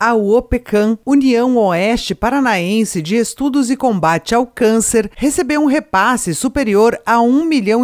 A UOPECAN, União Oeste Paranaense de Estudos e Combate ao Câncer, recebeu um repasse superior a R$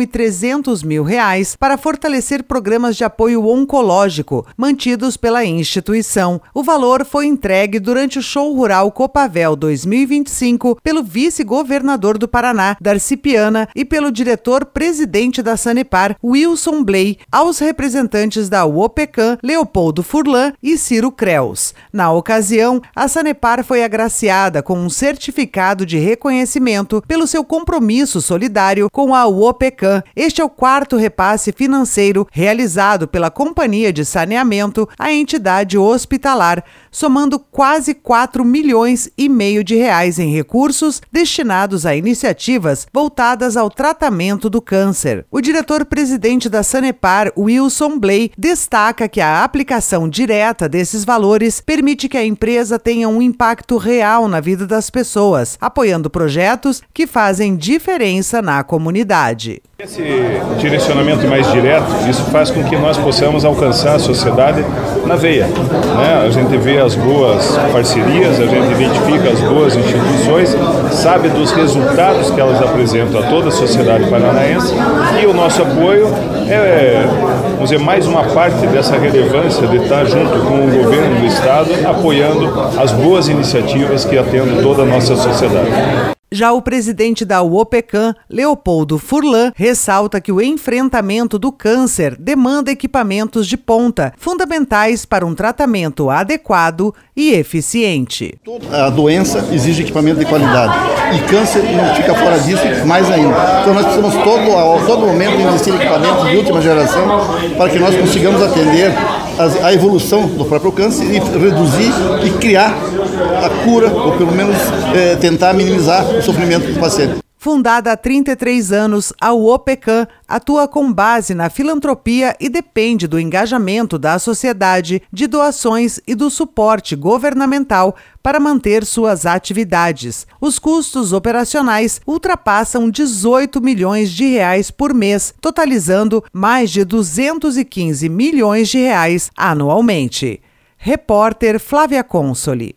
1.300.000 para fortalecer programas de apoio oncológico mantidos pela instituição. O valor foi entregue durante o Show Rural Copavel 2025 pelo vice-governador do Paraná, Darcy Piana, e pelo diretor-presidente da Sanepar, Wilson Bley, aos representantes da UOPECAN, Leopoldo Furlan e Ciro Creus. Na ocasião, a Sanepar foi agraciada com um certificado de reconhecimento pelo seu compromisso solidário com a UOPECAN. Este é o quarto repasse financeiro realizado pela Companhia de Saneamento à entidade hospitalar, somando quase R$4,5 milhões em recursos destinados a iniciativas voltadas ao tratamento do câncer. O diretor-presidente da Sanepar, Wilson Bley, destaca que a aplicação direta desses valores permite que a empresa tenha um impacto real na vida das pessoas, apoiando projetos que fazem diferença na comunidade. Esse direcionamento mais direto, isso faz com que nós possamos alcançar a sociedade na veia, né? A gente vê as boas parcerias, a gente identifica as boas instituições, sabe dos resultados que elas apresentam a toda a sociedade paranaense, e o nosso apoio vamos dizer, mais uma parte dessa relevância de estar junto com o governo do estado, apoiando as boas iniciativas que atendem toda a nossa sociedade. Já o presidente da UOPECAN, Leopoldo Furlan, ressalta que o enfrentamento do câncer demanda equipamentos de ponta, fundamentais para um tratamento adequado e eficiente. A doença exige equipamento de qualidade e câncer não fica fora disso mais ainda. Então nós precisamos todo momento investir em equipamentos de última geração para que nós consigamos atender a evolução do próprio câncer e reduzir e criar a cura, ou pelo menos tentar minimizar o sofrimento do paciente. Fundada há 33 anos, a UOPECAN atua com base na filantropia e depende do engajamento da sociedade, de doações e do suporte governamental para manter suas atividades. Os custos operacionais ultrapassam R$18 milhões por mês, totalizando mais de R$215 milhões anualmente. Repórter Flávia Consoli.